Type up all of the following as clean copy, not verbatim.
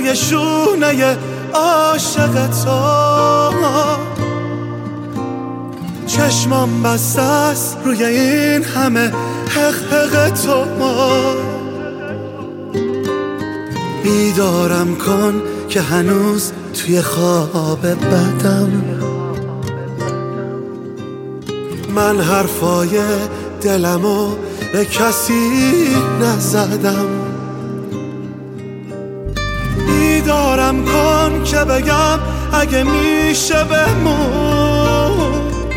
روی شونه عاشق تو. چشمام بسته است روی این همه حق تو. بیدارم کن که هنوز توی خواب بدم. من حرفای دلمو به کسی نزدم. بیدارم کن که بگم اگه میشه بمون.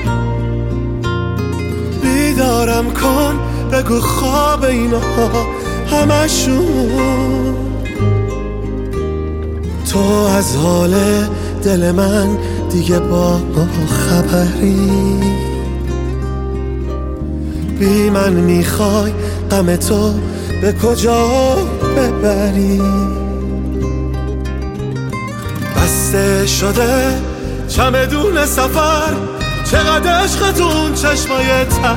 بیدارم کن بگو خواب اینها همشون. تو از حال دل من دیگه با خبری. بی من میخوای غم تو به کجا ببری. بسته شده چمدون سفر، چقدر عشقتون چشمای تر.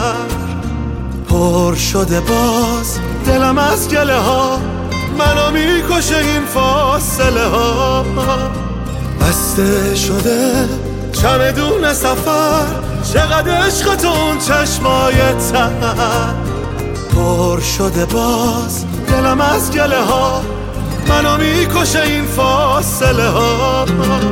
پر شده باز دلم از گله ها، منو میکشه این فاصله ها. بسته شده چمدون سفر، چقدر عشقتون چشمای تر. پر شده باز دلم از گله ها، منو میکشه این فاصله ها.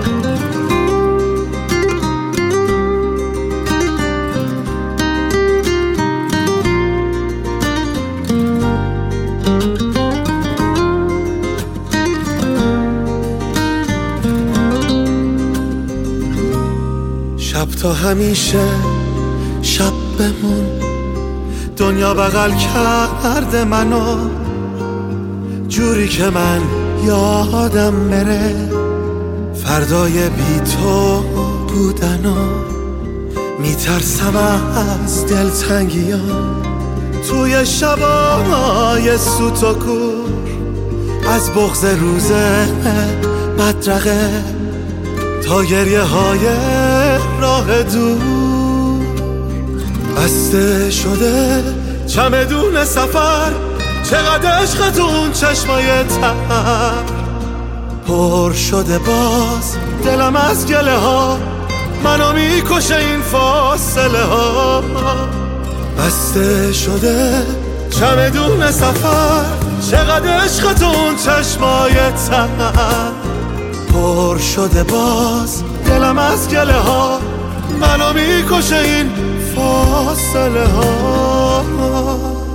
شب تا همیشه شب بمون. دنیا بغل کرده منو جوری که من یادم بره فردای بی تو بودنو. میترسم از دلتنگیام توی شبای سوت و کور، از بغض روز بدرقه تا گریه های راه دور. بسته شده چمدون سفر، چقدر عشقتون چشمای تر. پر شده باز دلم از گله ها، منو میکشه این فاصله ها. بسته شده چمدون سفر، چقدر عشقتون چشمای تر. پر شده باز دلم از گله ها، منو میکشه این فاصله ها.